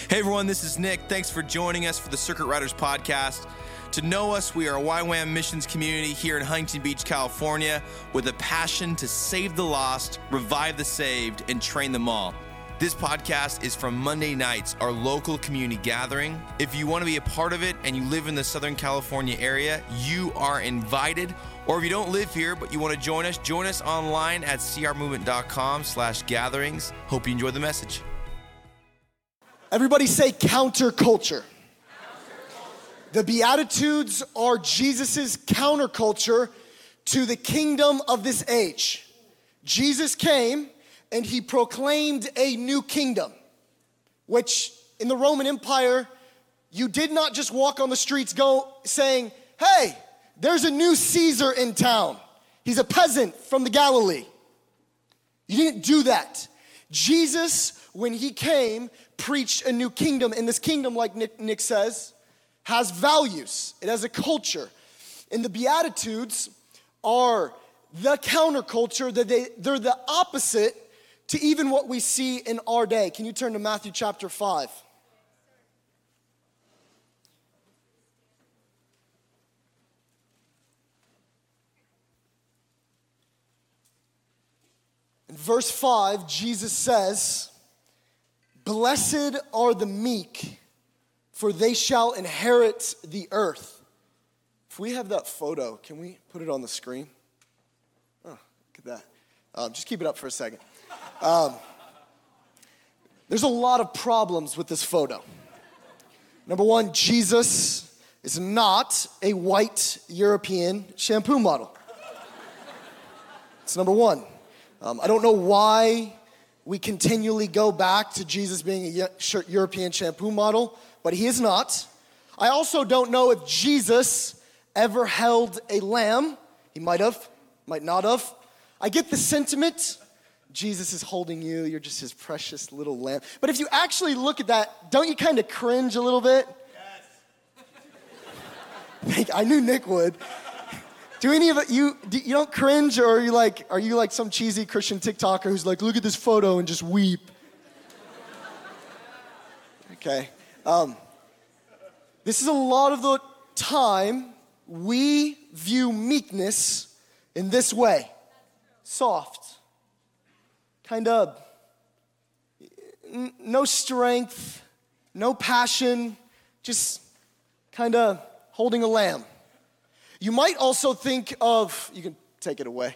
Hey everyone, this is Nick. Thanks for joining us for the Circuit Riders podcast. To know us, we are a YWAM missions community here in Huntington Beach, California, with a passion to save the lost, revive the saved, and train them all. This podcast is from Monday nights, our local community gathering. If you want to be a part of it and you live in the Southern California area, you are invited. Or if you don't live here but you want to join us online at crmovement.com/gatherings. Hope you enjoy the message. Everybody say counterculture. The Beatitudes are Jesus' counterculture to the kingdom of this age. Jesus came and he proclaimed a new kingdom, which in the Roman Empire, you did not just walk on the streets saying, hey, there's a new Caesar in town. He's a peasant from the Galilee. You didn't do that. Jesus, when he came, preached a new kingdom. And this kingdom, like Nick says, has values. It has a culture. And the Beatitudes are the counterculture. They're the opposite to even what we see in our day. Can you turn to Matthew chapter 5? In verse 5, Jesus says, "Blessed are the meek, for they shall inherit the earth." If we have that photo, can we put it on the screen? Oh, look at that. Just keep it up for a second. There's a lot of problems with this photo. Number one, Jesus is not a white European shampoo model. That's number one. I don't know why we continually go back to Jesus being a European shampoo model, but he is not. I also don't know if Jesus ever held a lamb. He might have, might not have. I get the sentiment. Jesus is holding you. You're just his precious little lamb. But if you actually look at that, don't you kind of cringe a little bit? Yes. I knew Nick would. Do any of it, you don't cringe, or are you like some cheesy Christian TikToker who's like, look at this photo and just weep? Okay. This is a lot of the time we view meekness in this way. Soft. Kind of no strength, no passion, just kind of holding a lamb. You might also think of, you can take it away.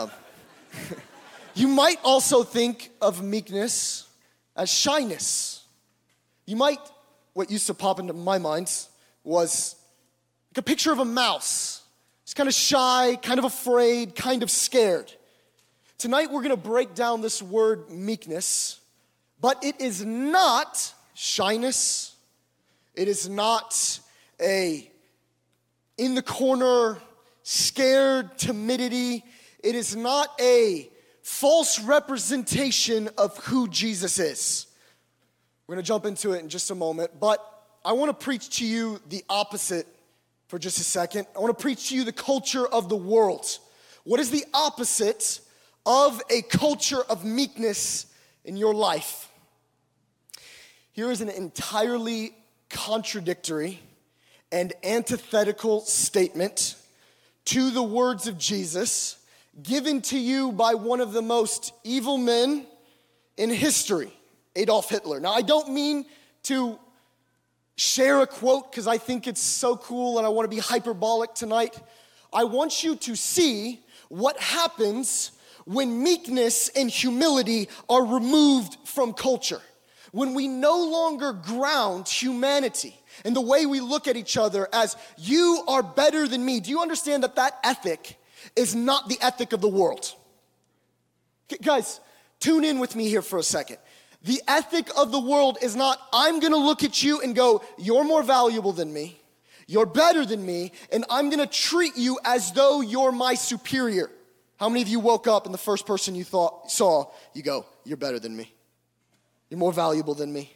You might also think of meekness as shyness. What used to pop into my mind was like a picture of a mouse. It's kind of shy, kind of afraid, kind of scared. Tonight we're gonna break down this word meekness, but it is not shyness. It is not a in the corner, scared timidity. It is not a false representation of who Jesus is. We're going to jump into it in just a moment, but I want to preach to you the opposite for just a second. I want to preach to you the culture of the world. What is the opposite of a culture of meekness in your life? Here is an entirely contradictory and antithetical statement to the words of Jesus given to you by one of the most evil men in history, Adolf Hitler. Now, I don't mean to share a quote because I think it's so cool and I want to be hyperbolic tonight. I want you to see what happens when meekness and humility are removed from culture. When we no longer ground humanity and the way we look at each other as, you are better than me. Do you understand that that ethic is not the ethic of the world? Guys, tune in with me here for a second. The ethic of the world is not, I'm gonna look at you and go, you're more valuable than me, you're better than me, and I'm gonna treat you as though you're my superior. How many of you woke up and the first person you saw, you go, you're better than me, you're more valuable than me,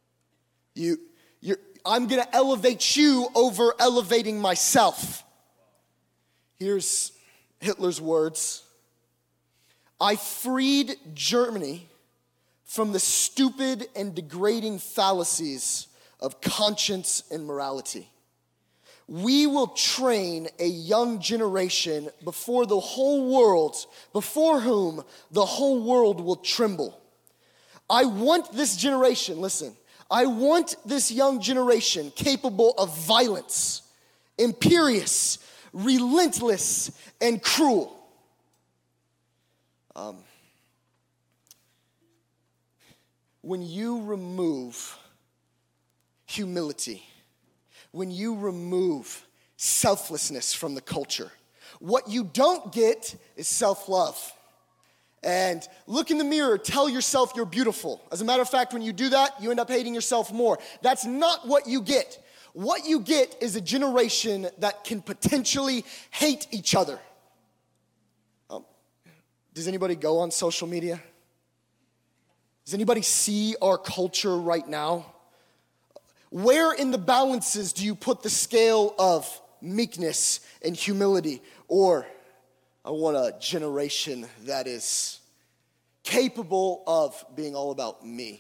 I'm gonna elevate you over elevating myself. Here's Hitler's words. I freed Germany from the stupid and degrading fallacies of conscience and morality. We will train a young generation before whom the whole world will tremble. I want this generation, listen, I want this young generation capable of violence, imperious, relentless, and cruel. When you remove humility, when you remove selflessness from the culture, what you don't get is self-love. And look in the mirror, tell yourself you're beautiful. As a matter of fact, when you do that, you end up hating yourself more. That's not what you get. What you get is a generation that can potentially hate each other. Does anybody go on social media? Does anybody see our culture right now? Where in the balances do you put the scale of meekness and humility? Or I want a generation that is capable of being all about me.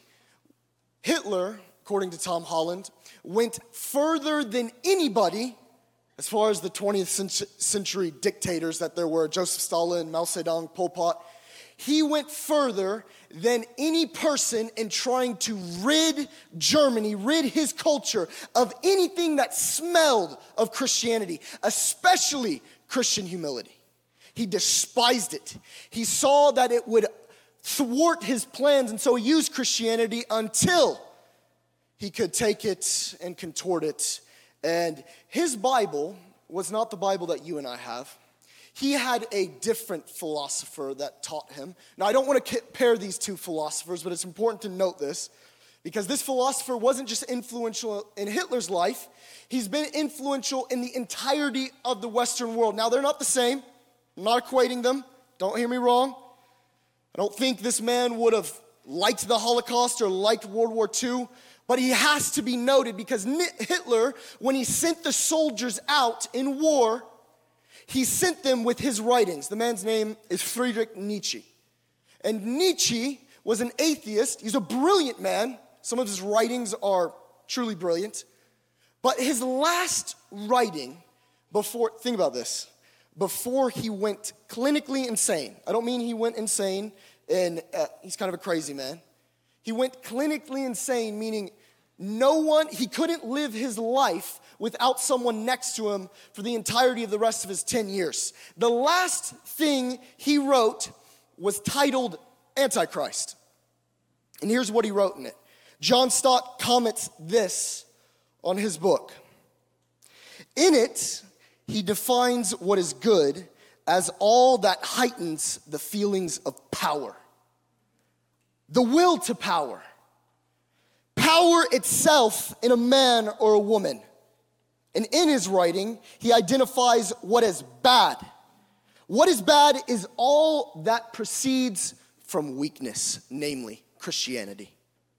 Hitler, according to Tom Holland, went further than anybody as far as the 20th century dictators that there were, Joseph Stalin, Mao Zedong, Pol Pot. He went further than any person in trying to rid Germany, rid his culture of anything that smelled of Christianity, especially Christian humility. He despised it. He saw that it would thwart his plans, and so he used Christianity until he could take it and contort it. And his Bible was not the Bible that you and I have. He had a different philosopher that taught him. Now, I don't want to compare these two philosophers, but it's important to note this, because this philosopher wasn't just influential in Hitler's life, he's been influential in the entirety of the Western world. Now, they're not the same. I'm not equating them. Don't hear me wrong. I don't think this man would have liked the Holocaust or liked World War II, but he has to be noted because Hitler, when he sent the soldiers out in war, he sent them with his writings. The man's name is Friedrich Nietzsche. And Nietzsche was an atheist. He's a brilliant man. Some of his writings are truly brilliant. But his last writing think about this, before he went clinically insane. I don't mean he went insane and he's kind of a crazy man. He went clinically insane, meaning he couldn't live his life without someone next to him for the entirety of the rest of his 10 years. The last thing he wrote was titled Antichrist. And here's what he wrote in it. John Stott comments this on his book. In it, he defines what is good as all that heightens the feelings of power. The will to power. Power itself in a man or a woman. And in his writing, he identifies what is bad. What is bad is all that proceeds from weakness, namely Christianity.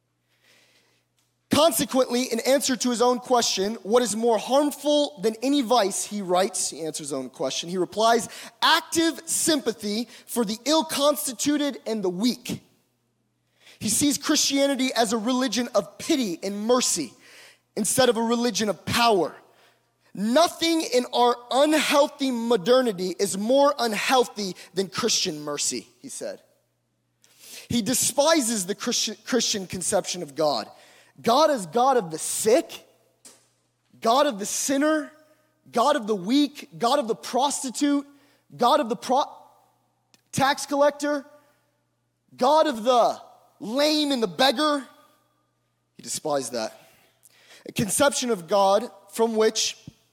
Consequently, in answer to his own question, what is more harmful than any vice, he writes, he answers his own question, he replies, active sympathy for the ill-constituted and the weak. He sees Christianity as a religion of pity and mercy instead of a religion of power. Nothing in our unhealthy modernity is more unhealthy than Christian mercy, he said. He despises the Christian conception of God. God is God of the sick, God of the sinner, God of the weak, God of the prostitute, God of the tax collector, God of the lame and the beggar. He despised that. A conception from which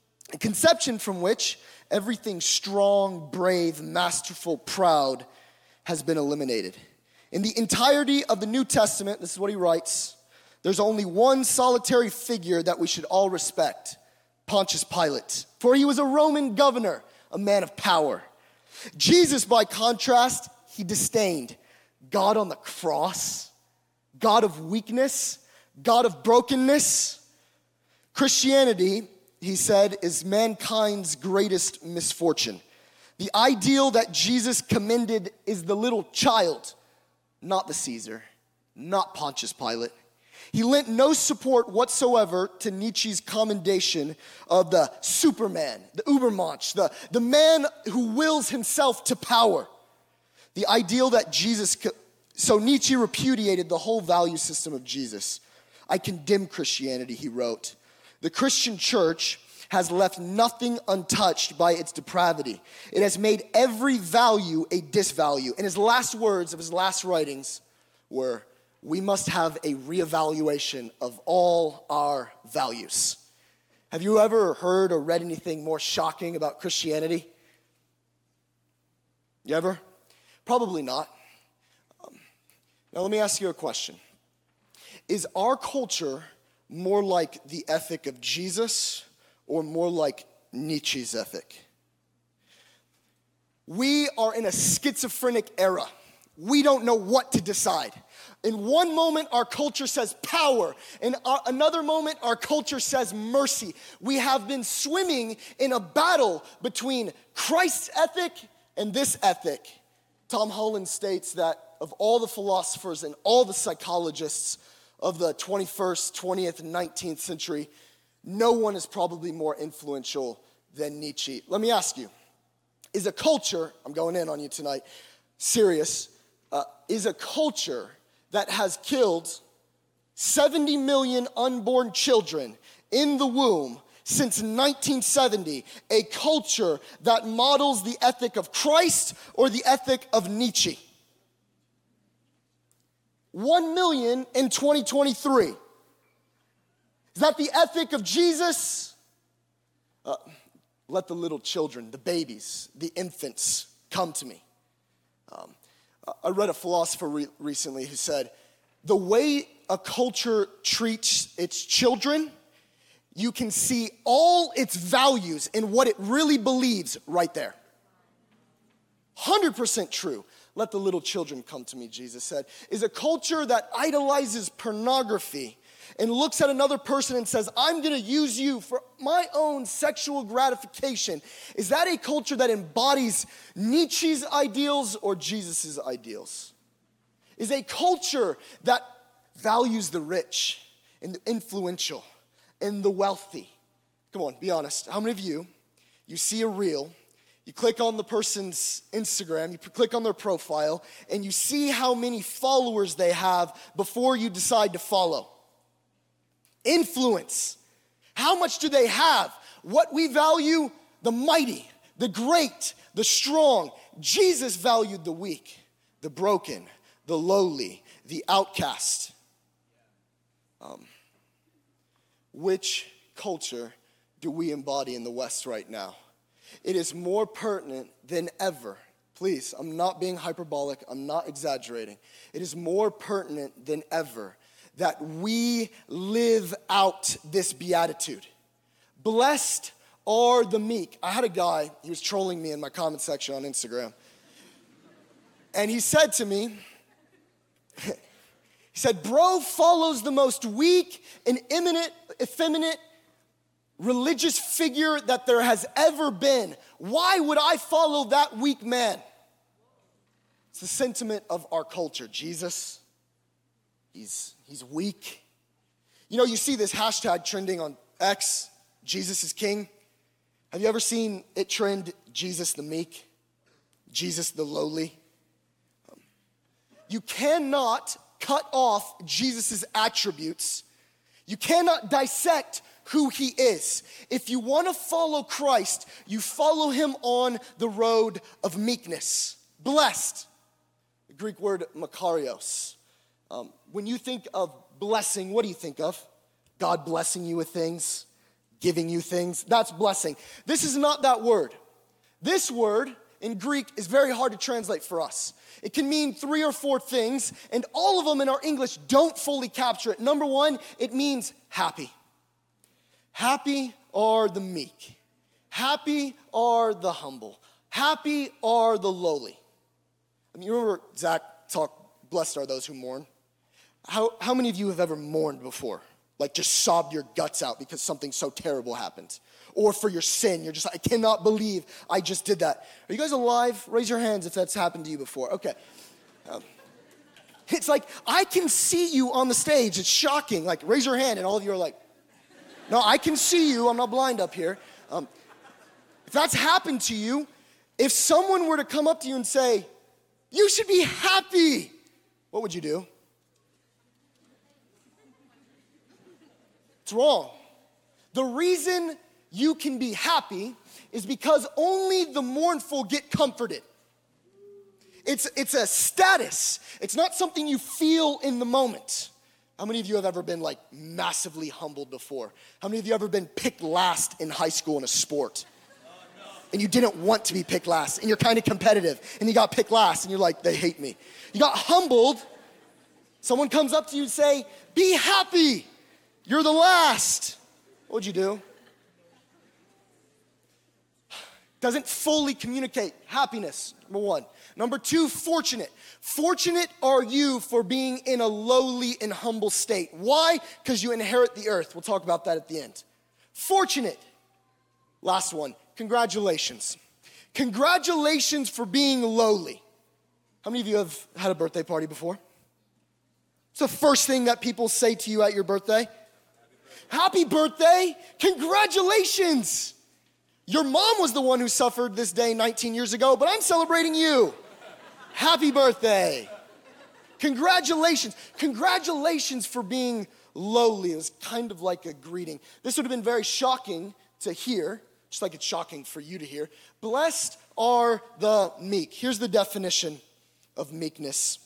everything strong, brave, masterful, proud has been eliminated. In the entirety of the New Testament, this is what he writes, there's only one solitary figure that we should all respect, Pontius Pilate. For he was a Roman governor, a man of power. Jesus, by contrast, he disdained God on the cross, God of weakness, God of brokenness. Christianity, he said, is mankind's greatest misfortune. The ideal that Jesus commended is the little child, not the Caesar. not Pontius Pilate. He lent no support whatsoever to Nietzsche's commendation of the Superman, the Übermensch, the man who wills himself to power. The ideal that so Nietzsche repudiated the whole value system of Jesus. I condemn Christianity, he wrote. The Christian church has left nothing untouched by its depravity. It has made every value a disvalue. And his last words of his last writings were, we must have a reevaluation of all our values. Have you ever heard or read anything more shocking about Christianity? You ever? Probably not. Now let me ask you a question. Is our culture more like the ethic of Jesus or more like Nietzsche's ethic? We are in a schizophrenic era. We don't know what to decide. In one moment, our culture says power. In another moment, our culture says mercy. We have been swimming in a battle between Christ's ethic and this ethic. Tom Holland states that of all the philosophers and all the psychologists of the 21st, 20th, and 19th century, no one is probably more influential than Nietzsche. Let me ask you, is a culture, I'm going in on you tonight, serious, is a culture that has killed 70 million unborn children in the womb since 1970, a culture that models the ethic of Christ or the ethic of Nietzsche? 1 million in 2023. Is that the ethic of Jesus? Let the little children, the babies, the infants come to me. I read a philosopher recently who said, the way a culture treats its children, you can see all its values in what it really believes right there. 100% true. Let the little children come to me, Jesus said, is a culture that idolizes pornography and looks at another person and says, I'm gonna use you for my own sexual gratification. Is that a culture that embodies Nietzsche's ideals or Jesus's ideals? Is a culture that values the rich and the influential and the wealthy? Come on, be honest. How many of you see a reel, you click on the person's Instagram, you click on their profile, and you see how many followers they have before you decide to follow? Influence. How much do they have? What we value, the mighty, the great, the strong. Jesus valued the weak, the broken, the lowly, the outcast. Which culture do we embody in the West right now? It is more pertinent than ever. Please, I'm not being hyperbolic. I'm not exaggerating. It is more pertinent than ever that we live out this beatitude. Blessed are the meek. I had a guy, he was trolling me in my comment section on Instagram. And he said to me, he said, bro follows the most weak and effeminate religious figure that there has ever been. Why would I follow that weak man? It's the sentiment of our culture. Jesus, he's weak. You know, you see this hashtag trending on X, Jesus is king. Have you ever seen it trend, Jesus the meek, Jesus the lowly? You cannot cut off Jesus' attributes. You cannot dissect who he is. If you want to follow Christ, you follow him on the road of meekness. Blessed, the Greek word makarios. When you think of blessing, what do you think of? God blessing you with things, giving you things. That's blessing. This is not that word. This word in Greek is very hard to translate for us. It can mean 3 or 4 things, and all of them in our English don't fully capture it. Number 1, it means happy. Happy are the meek. Happy are the humble. Happy are the lowly. I mean, you remember Zach talked, blessed are those who mourn. How many of you have ever mourned before? Like just sobbed your guts out because something so terrible happened. Or for your sin, you're just like, I cannot believe I just did that. Are you guys alive? Raise your hands if that's happened to you before. Okay. It's like, I can see you on the stage. It's shocking. Like, raise your hand, and all of you are like, no, I can see you. I'm not blind up here. If that's happened to you, if someone were to come up to you and say, you should be happy, what would you do? It's wrong. The reason you can be happy is because only the mournful get comforted. It's a status. It's not something you feel in the moment. How many of you have ever been like massively humbled before? How many of you have ever been picked last in high school in a sport? And you didn't want to be picked last, and you're kind of competitive, and you got picked last, and you're like, they hate me. You got humbled. Someone comes up to you and say, be happy. You're the last. What would you do? Doesn't fully communicate happiness, number one. Number two, fortunate. Fortunate are you for being in a lowly and humble state. Why? Because you inherit the earth. We'll talk about that at the end. Fortunate. Last one, congratulations. Congratulations for being lowly. How many of you have had a birthday party before? It's the first thing that people say to you at your birthday. Happy birthday, congratulations. Your mom was the one who suffered this day 19 years ago, but I'm celebrating you. Happy birthday. Congratulations. Congratulations for being lowly. It was kind of like a greeting. This would have been very shocking to hear, just like it's shocking for you to hear. Blessed are the meek. Here's the definition of meekness.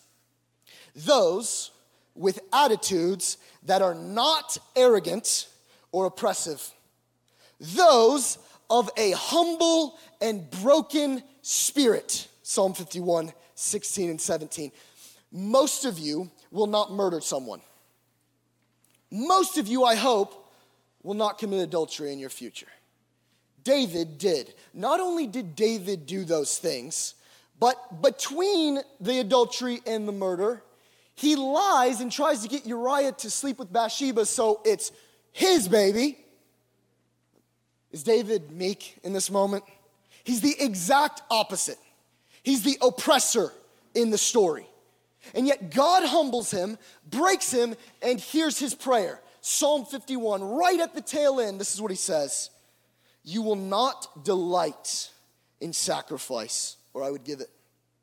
Those with attitudes that are not arrogant or oppressive. Those of a humble and broken spirit. Psalm 51, 16 and 17. Most of you will not murder someone. Most of you, I hope, will not commit adultery in your future. David did. Not only did David do those things, but between the adultery and the murder, he lies and tries to get Uriah to sleep with Bathsheba so it's his baby. Is David meek in this moment? He's the exact opposite. He's the oppressor in the story. And yet God humbles him, breaks him, and hears his prayer. Psalm 51, right at the tail end, this is what he says. You will not delight in sacrifice, or I would give it.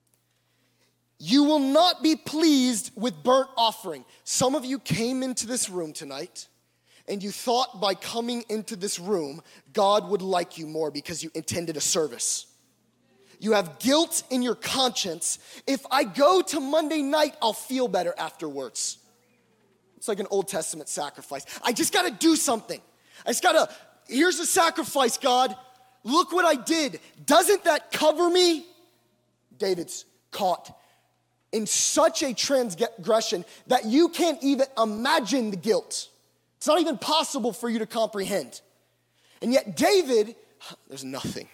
You will not be pleased with burnt offering. Some of you came into this room tonight, and you thought by coming into this room, God would like you more because you attended a service. You have guilt in your conscience. If I go to Monday night, I'll feel better afterwards. It's like an Old Testament sacrifice. I just gotta do something. Here's a sacrifice, God. Look what I did. Doesn't that cover me? David's caught in such a transgression that you can't even imagine the guilt. It's not even possible for you to comprehend. And yet David, there's nothing.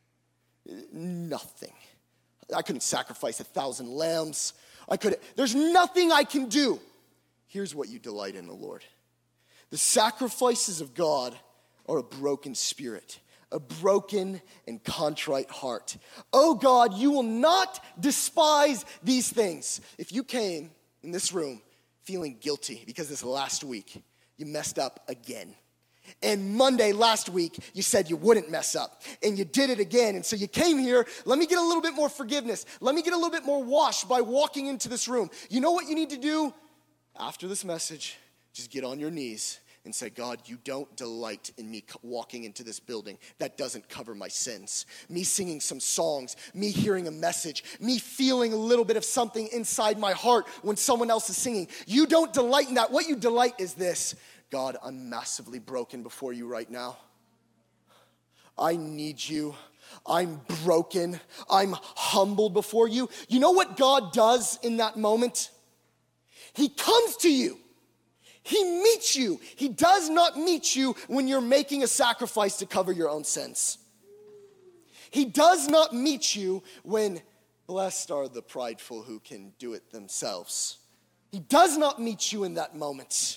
I couldn't sacrifice 1,000 lambs. There's nothing I can do. Here's what you delight in the Lord. The sacrifices of God are a broken spirit, a broken and contrite heart. Oh God, you will not despise these things. If you came in this room feeling guilty because this last week you messed up again, and Monday last week, you said you wouldn't mess up, and you did it again. And so you came here, let me get a little bit more forgiveness. Let me get a little bit more wash by walking into this room. You know what you need to do? After this message, just get on your knees and say, God, you don't delight in me walking into this building. That doesn't cover my sins. Me singing some songs, me hearing a message, me feeling a little bit of something inside my heart when someone else is singing. You don't delight in that. What you delight is this. God, I'm massively broken before you right now. I need you. I'm broken. I'm humbled before you. You know what God does in that moment? He comes to you. He meets you. He does not meet you when you're making a sacrifice to cover your own sins. He does not meet you when blessed are the prideful who can do it themselves. He does not meet you in that moment.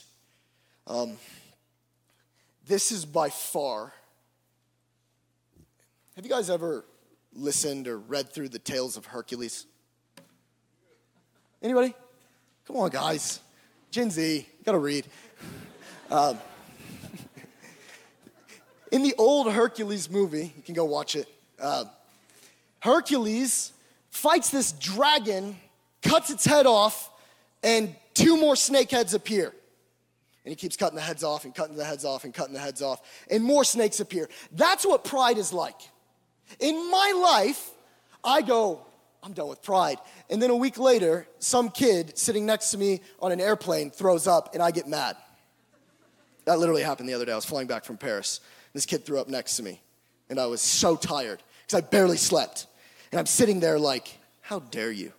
This is by far. Have you guys ever listened or read through the Tales of Hercules? Anybody? Come on, guys. Gen Z, you gotta read. In the old Hercules movie, you can go watch it, Hercules fights this dragon, cuts its head off, and 2 more snake heads appear. And he keeps cutting the heads off and cutting the heads off and cutting the heads off, and more snakes appear. That's what pride is like. In my life, I go, I'm done with pride. And then a week later, some kid sitting next to me on an airplane throws up, and I get mad. That literally happened the other day. I was flying back from Paris. This kid threw up next to me, and I was so tired because I barely slept. And I'm sitting there like, how dare you?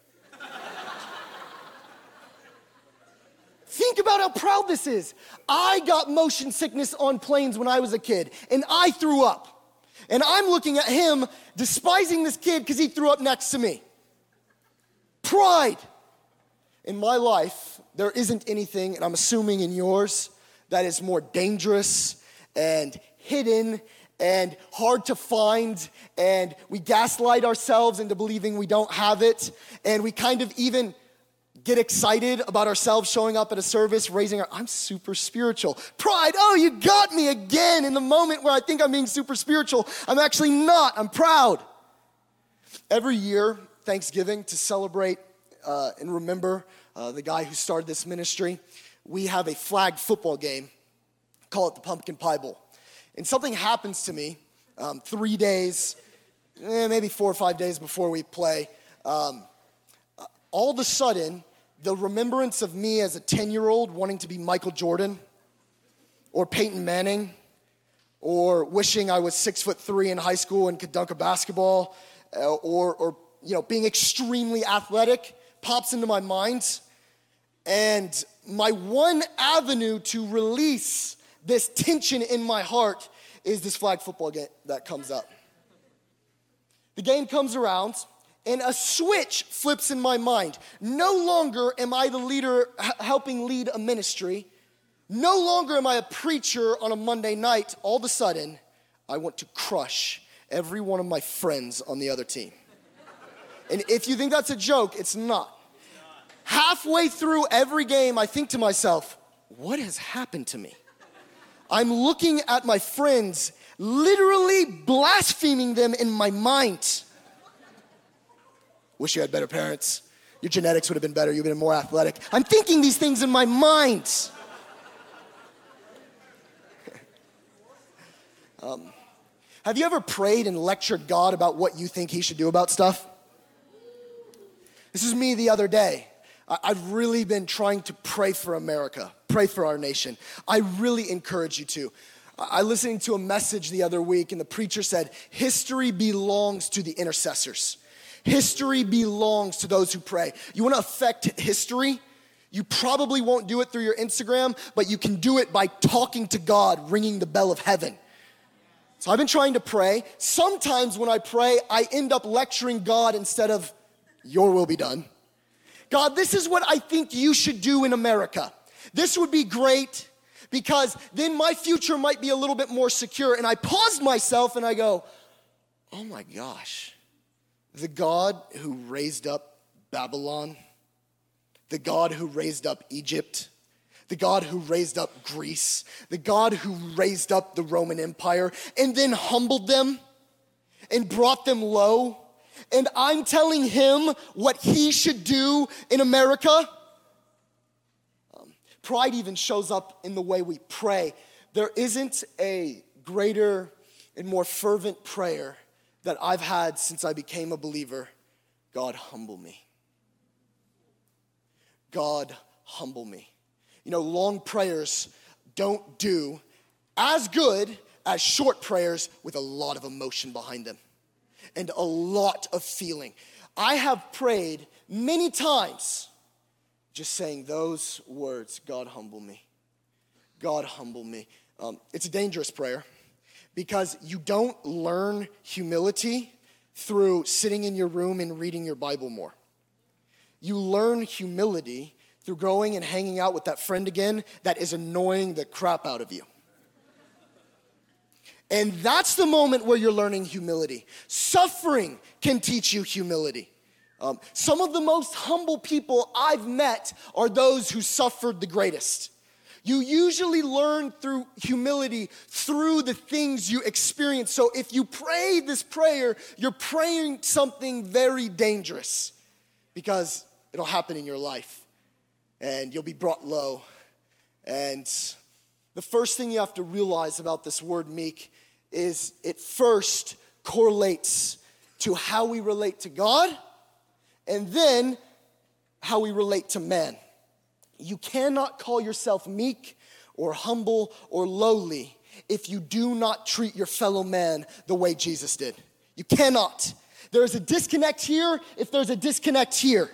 Think about how proud this is. I got motion sickness on planes when I was a kid, and I threw up. And I'm looking at him, despising this kid because he threw up next to me. Pride. In my life, there isn't anything, and I'm assuming in yours, that is more dangerous and hidden and hard to find, and we gaslight ourselves into believing we don't have it, and we kind of even get excited about ourselves showing up at a service, I'm super spiritual. Pride, oh, you got me again. In the moment where I think I'm being super spiritual, I'm actually not, I'm proud. Every year, Thanksgiving, to celebrate and remember the guy who started this ministry, we have a flag football game, call it the Pumpkin Pie Bowl. And something happens to me 3 days, maybe 4 or 5 days before we play. All of a sudden, the remembrance of me as a 10-year-old wanting to be Michael Jordan or Peyton Manning or wishing I was 6'3" in high school and could dunk a basketball or being extremely athletic pops into my mind. And my one avenue to release this tension in my heart is this flag football game that comes up. The game comes around, and a switch flips in my mind. No longer am I the leader helping lead a ministry. No longer am I a preacher on a Monday night. All of a sudden, I want to crush every one of my friends on the other team. And if you think that's a joke, it's not. Halfway through every game, I think to myself, what has happened to me? I'm looking at my friends, literally blaspheming them in my mind. Wish you had better parents. Your genetics would have been better. You'd been more athletic. I'm thinking these things in my mind. Have you ever prayed and lectured God about what you think he should do about stuff? This is me the other day. I've really been trying to pray for America, pray for our nation. I really encourage you to. I listened to a message the other week, and the preacher said, history belongs to the intercessors. History belongs to those who pray. You want to affect history? You probably won't do it through your Instagram, but you can do it by talking to God, ringing the bell of heaven. So I've been trying to pray. Sometimes when I pray, I end up lecturing God instead of, your will be done. God, this is what I think you should do in America. This would be great because then my future might be a little bit more secure. And I paused myself and I go, oh my gosh, the God who raised up Babylon, the God who raised up Egypt, the God who raised up Greece, the God who raised up the Roman Empire and then humbled them and brought them low. And I'm telling him what he should do in America. Pride even shows up in the way we pray. There isn't a greater and more fervent prayer that I've had since I became a believer. God, humble me. God, humble me. You know, long prayers don't do as good as short prayers with a lot of emotion behind them. And a lot of feeling. I have prayed many times just saying those words, God humble me. God humble me. It's a dangerous prayer because you don't learn humility through sitting in your room and reading your Bible more. You learn humility through going and hanging out with that friend again that is annoying the crap out of you. And that's the moment where you're learning humility. Suffering can teach you humility. Some of the most humble people I've met are those who suffered the greatest. You usually learn through humility through the things you experience. So if you pray this prayer, you're praying something very dangerous because it'll happen in your life and you'll be brought low. And the first thing you have to realize about this word meek is it first correlates to how we relate to God and then how we relate to man. You cannot call yourself meek or humble or lowly if you do not treat your fellow man the way Jesus did. You cannot. There's a disconnect here if there's a disconnect here.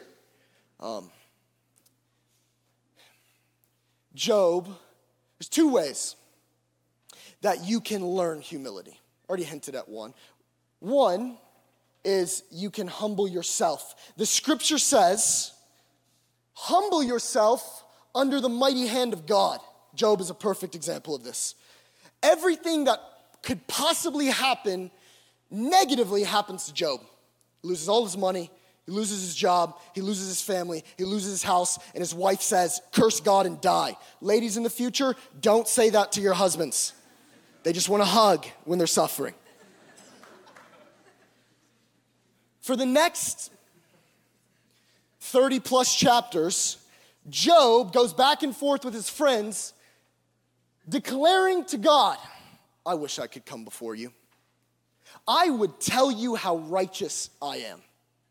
Job, there's two ways that you can learn humility. Already hinted at one. One is you can humble yourself. The scripture says, humble yourself under the mighty hand of God. Job is a perfect example of this. Everything that could possibly happen negatively happens to Job. He loses all his money, he loses his job, he loses his family, he loses his house, and his wife says, curse God and die. Ladies in the future, don't say that to your husbands. They just want a hug when they're suffering. For the next 30 plus chapters, Job goes back and forth with his friends, declaring to God, I wish I could come before you. I would tell you how righteous I am.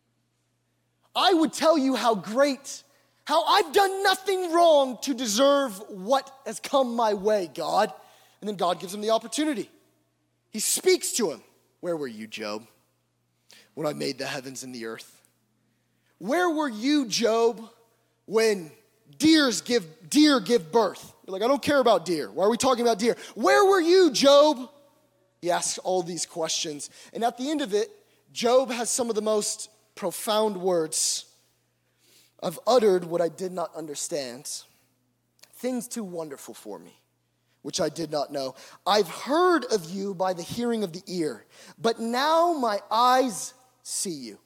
I would tell you how great, how I've done nothing wrong to deserve what has come my way, God. And then God gives him the opportunity. He speaks to him. Where were you, Job, when I made the heavens and the earth? Where were you, Job, when deer give birth? You're like, I don't care about deer. Why are we talking about deer? Where were you, Job? He asks all these questions. And at the end of it, Job has some of the most profound words. I've uttered what I did not understand. Things too wonderful for me, which I did not know. I've heard of you by the hearing of the ear, but now my eyes see you.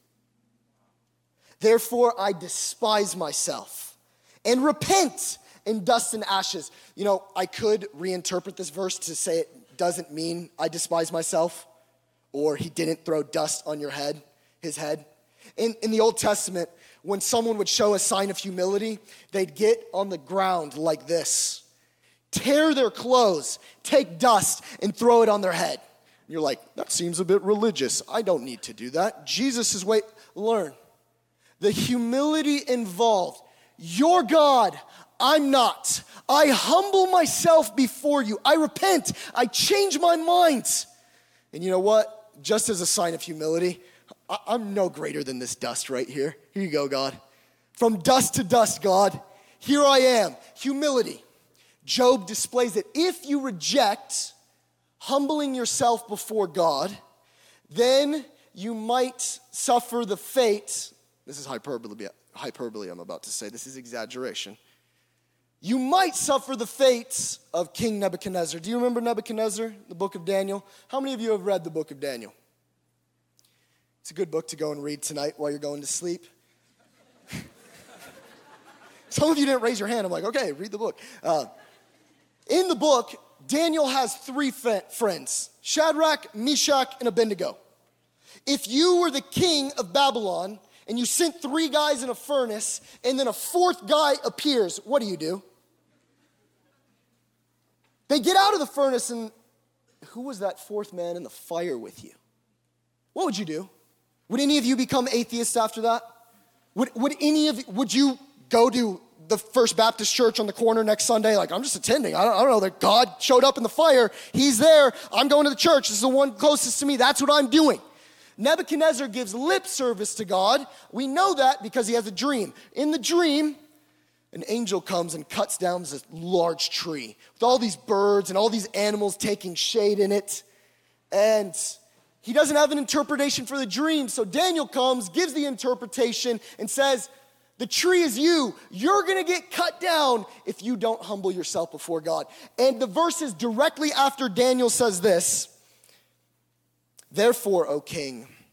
Therefore, I despise myself and repent in dust and ashes. You know, I could reinterpret this verse to say it doesn't mean I despise myself or he didn't throw dust on his head. In the Old Testament, when someone would show a sign of humility, they'd get on the ground like this, tear their clothes, take dust, and throw it on their head. And you're like, that seems a bit religious. I don't need to do that. Jesus' way, learn. The humility involved. You're God, I'm not. I humble myself before you. I repent. I change my mind. And you know what? Just as a sign of humility, I'm no greater than this dust right here. Here you go, God. From dust to dust, God. Here I am. Humility. Job displays it. If you reject humbling yourself before God, then you might suffer the fate. This is hyperbole I'm about to say. This is exaggeration. You might suffer the fates of King Nebuchadnezzar. Do you remember Nebuchadnezzar, the book of Daniel? How many of you have read the book of Daniel? It's a good book to go and read tonight while you're going to sleep. Some of you didn't raise your hand. I'm like, okay, read the book. In the book, Daniel has three friends, Shadrach, Meshach, and Abednego. If you were the king of Babylon and you sent three guys in a furnace and then a fourth guy appears, what do? They get out of the furnace and who was that fourth man in the fire with you? What would you do? Would any of you become atheists after that? Would you go to the First Baptist Church on the corner next Sunday? Like, I'm just attending. I don't know that God showed up in the fire. He's there. I'm going to the church. This is the one closest to me. That's what I'm doing. Nebuchadnezzar gives lip service to God. We know that because he has a dream. In the dream, an angel comes and cuts down this large tree with all these birds and all these animals taking shade in it. And he doesn't have an interpretation for the dream. So Daniel comes, gives the interpretation, and says, the tree is you. You're going to get cut down if you don't humble yourself before God. And the verse is directly after Daniel says this. Therefore, O king,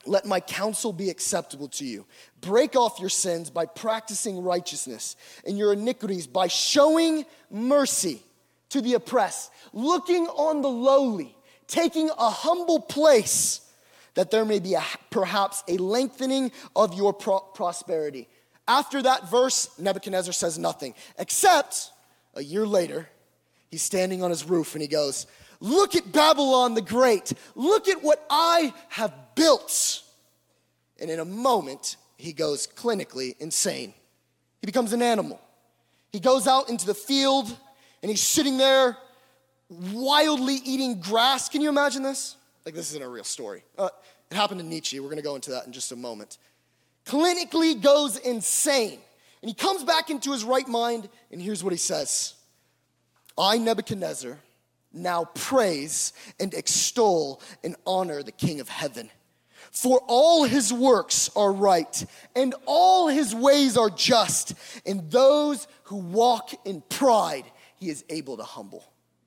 Let my counsel be acceptable to you. Break off your sins by practicing righteousness, and your iniquities by showing mercy to the oppressed, looking on the lowly, taking a humble place, that there may be perhaps a lengthening of your prosperity. After that verse, Nebuchadnezzar says nothing, except a year later, he's standing on his roof and he goes, look at Babylon the Great. Look at what I have built. And in a moment, he goes clinically insane. He becomes an animal. He goes out into the field and he's sitting there wildly eating grass. Can you imagine this? Like, this isn't a real story. It happened to Nietzsche. We're going to go into that in just a moment. Clinically goes insane. And he comes back into his right mind, and here's what he says. I, Nebuchadnezzar, now praise and extol and honor the King of heaven. For all his works are right, and all his ways are just, and those who walk in pride he is able to humble.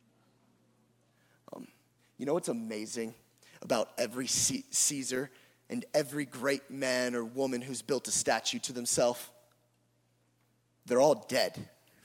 You know what's amazing about every Caesar and every great man or woman who's built a statue to themselves? They're all dead.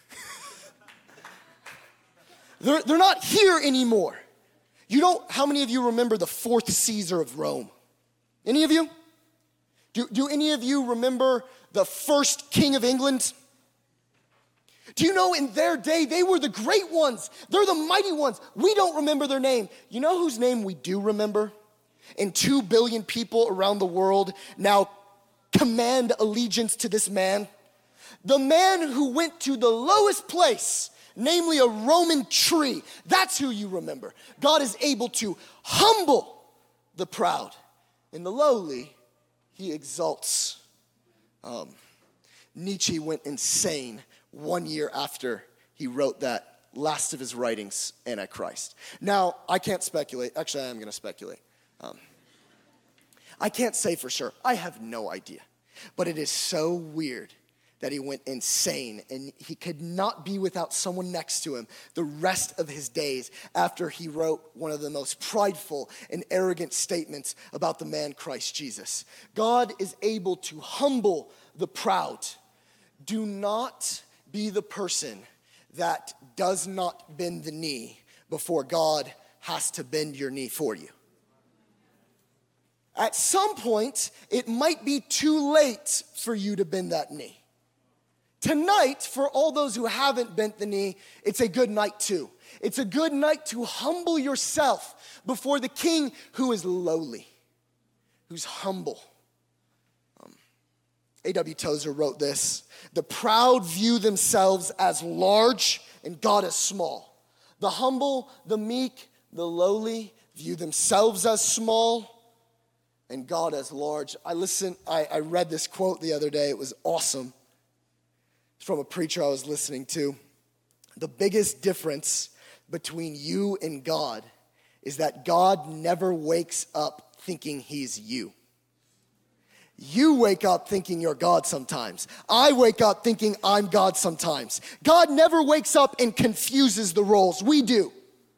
They're not here anymore. How many of you remember the fourth Caesar of Rome? Any of you? Do any of you remember the first king of England? Do you know in their day, they were the great ones. They're the mighty ones. We don't remember their name. You know whose name we do remember? And 2 billion people around the world now command allegiance to this man. The man who went to the lowest place, namely a Roman tree. That's who you remember. God is able to humble the proud. In the lowly, he exalts. Nietzsche went insane 1 year after he wrote that last of his writings, Antichrist. Now, I can't speculate. Actually, I am going to speculate. I can't say for sure. I have no idea. But it is so weird that he went insane and he could not be without someone next to him the rest of his days after he wrote one of the most prideful and arrogant statements about the man Christ Jesus. God is able to humble the proud. Do not be the person that does not bend the knee before God has to bend your knee for you. At some point, it might be too late for you to bend that knee. Tonight, for all those who haven't bent the knee, it's a good night too. It's a good night to humble yourself before the King who is lowly, who's humble. A.W. Tozer wrote this: the proud view themselves as large and God as small. The humble, the meek, the lowly view themselves as small and God as large. I read this quote the other day. It was awesome. It's from a preacher I was listening to. The biggest difference between you and God is that God never wakes up thinking he's you. You wake up thinking you're God sometimes. I wake up thinking I'm God sometimes. God never wakes up and confuses the roles. We do.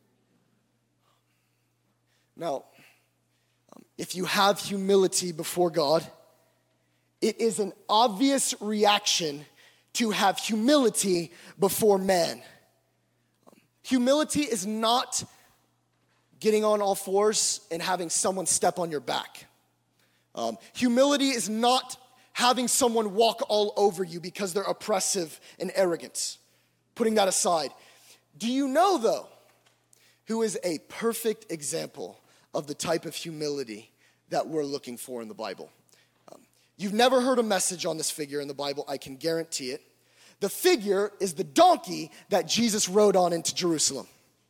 Now, if you have humility before God, it is an obvious reaction to have humility before man. Humility is not getting on all fours and having someone step on your back. Humility is not having someone walk all over you because they're oppressive and arrogant. Putting that aside, do you know, though, who is a perfect example of the type of humility that we're looking for in the Bible? You've never heard a message on this figure in the Bible, I can guarantee it. The figure is the donkey that Jesus rode on into Jerusalem.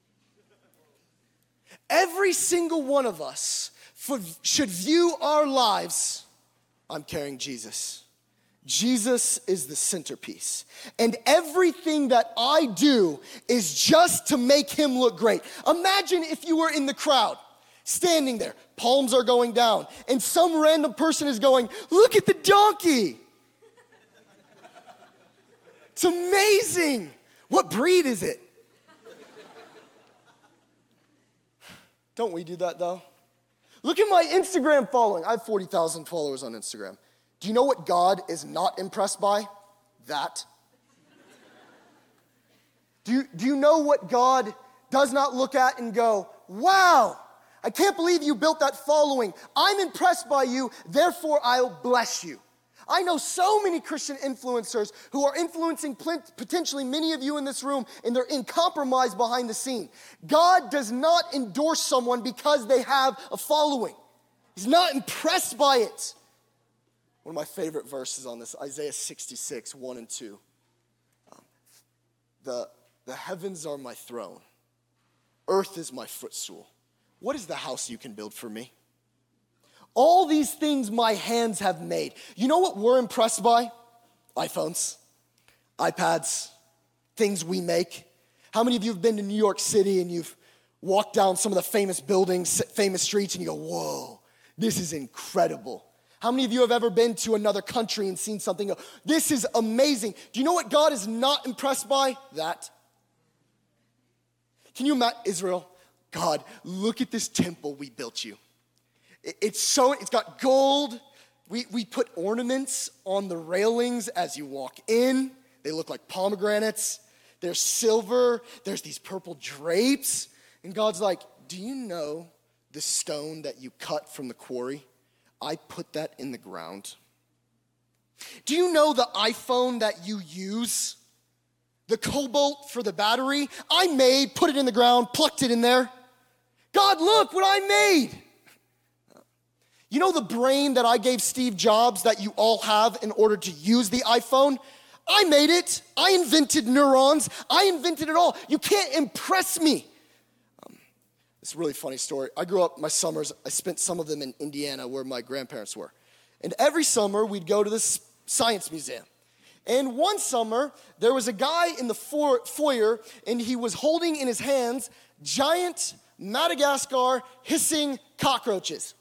Every single one of us should view our lives, I'm carrying Jesus. Jesus is the centerpiece. And everything that I do is just to make him look great. Imagine if you were in the crowd, standing there, palms are going down, and some random person is going, look at the donkey. It's amazing. What breed is it? Don't we do that though? Look at my Instagram following. I have 40,000 followers on Instagram. Do you know what God is not impressed by? That. Do you know what God does not look at and go, wow, I can't believe you built that following. I'm impressed by you, therefore I'll bless you. I know so many Christian influencers who are influencing potentially many of you in this room, and they're in compromise behind the scene. God does not endorse someone because they have a following. He's not impressed by it. One of my favorite verses on this, Isaiah 66, 1 and 2. The heavens are my throne. Earth is my footstool. What is the house you can build for me? All these things my hands have made. You know what we're impressed by? iPhones, iPads, things we make. How many of you have been to New York City and you've walked down some of the famous buildings, famous streets, and you go, whoa, this is incredible. How many of you have ever been to another country and seen something go, this is amazing? Do you know what God is not impressed by? That. Can you imagine, Israel? God, look at this temple we built you. It's got gold. We put ornaments on the railings as you walk in. They look like pomegranates. There's silver. There's these purple drapes. And God's like, do you know the stone that you cut from the quarry? I put that in the ground. Do you know the iPhone that you use? The cobalt for the battery? I put it in the ground, plucked it in there. God, look what I made. You know the brain that I gave Steve Jobs that you all have in order to use the iPhone? I made it. I invented neurons. I invented it all. You can't impress me. It's a really funny story. I grew up, my summers, I spent some of them in Indiana where my grandparents were. And every summer we'd go to this science museum. And one summer, there was a guy in the foyer, and he was holding in his hands giant Madagascar hissing cockroaches.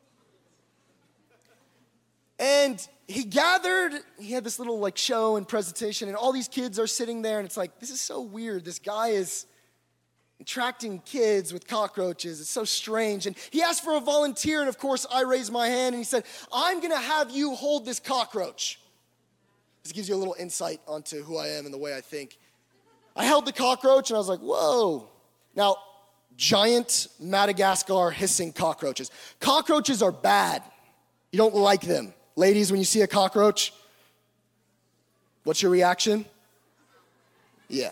And he had this little show and presentation, and all these kids are sitting there, and it's like, this is so weird. This guy is attracting kids with cockroaches. It's so strange. And he asked for a volunteer, and of course, I raised my hand, and he said, I'm gonna have you hold this cockroach. This gives you a little insight onto who I am and the way I think. I held the cockroach, and I was like, whoa. Now, giant Madagascar hissing cockroaches. Cockroaches are bad. You don't like them. Ladies, when you see a cockroach, what's your reaction? Yeah.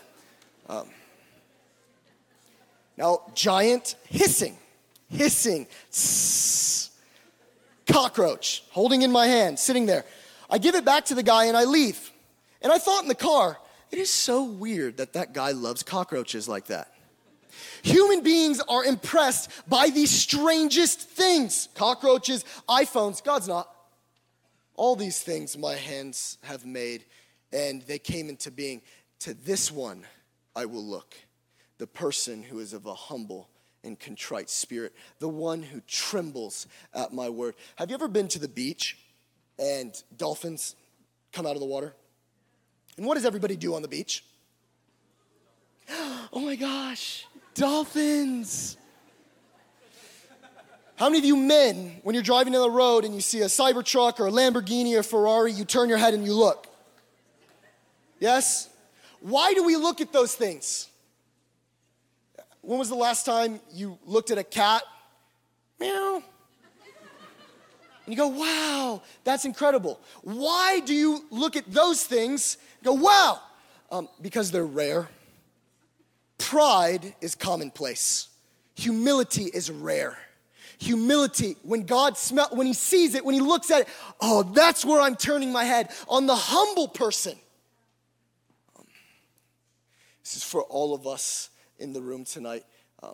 Now, giant hissing, cockroach, holding in my hand, sitting there. I give it back to the guy and I leave. And I thought in the car, it is so weird that guy loves cockroaches like that. Human beings are impressed by the strangest things. Cockroaches, iPhones, God's not. All these things my hands have made, and they came into being. To this one I will look, the person who is of a humble and contrite spirit, the one who trembles at my word. Have you ever been to the beach and dolphins come out of the water? And what does everybody do on the beach? Oh my gosh, dolphins. How many of you men, when you're driving down the road and you see a Cybertruck or a Lamborghini or Ferrari, you turn your head and you look? Yes? Why do we look at those things? When was the last time you looked at a cat? Meow. And you go, wow, that's incredible. Why do you look at those things and go, wow? Because they're rare. Pride is commonplace. Humility is rare. Humility, when he sees it, when he looks at it, oh, that's where I'm turning my head, on the humble person. This is for all of us in the room tonight.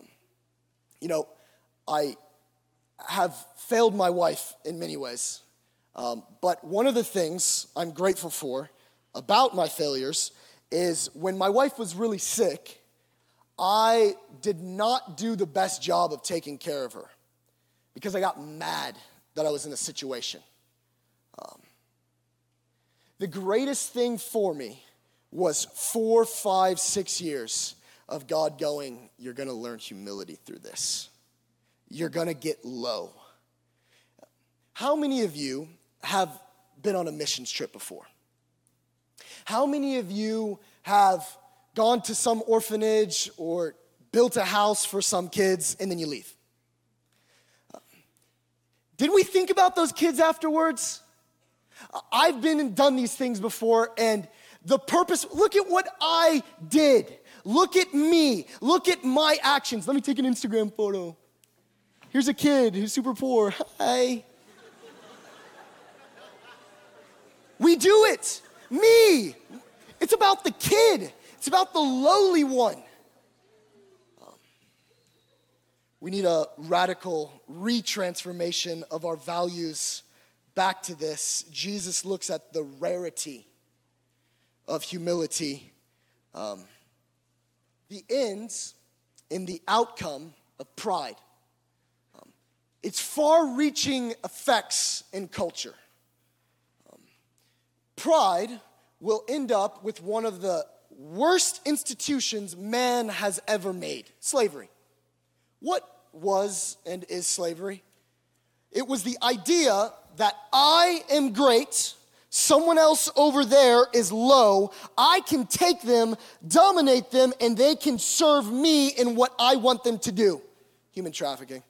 I have failed my wife in many ways, but one of the things I'm grateful for about my failures is when my wife was really sick, I did not do the best job of taking care of her, because I got mad that I was in a situation. The greatest thing for me was 4, 5, 6 years of God going, you're gonna learn humility through this. You're gonna get low. How many of you have been on a missions trip before? How many of you have gone to some orphanage or built a house for some kids and then you leave? Did we think about those kids afterwards? I've been and done these things before, and the purpose, look at what I did. Look at me. Look at my actions. Let me take an Instagram photo. Here's a kid who's super poor. Hi. We do it. Me. It's about the kid. It's about the lowly one. We need a radical retransformation of our values back to this. Jesus looks at the rarity of humility. The ends in the outcome of pride. Its far-reaching effects in culture. Pride will end up with one of the worst institutions man has ever made, slavery. What was and is slavery? It was the idea that I am great, someone else over there is low, I can take them, dominate them, and they can serve me in what I want them to do. Human trafficking.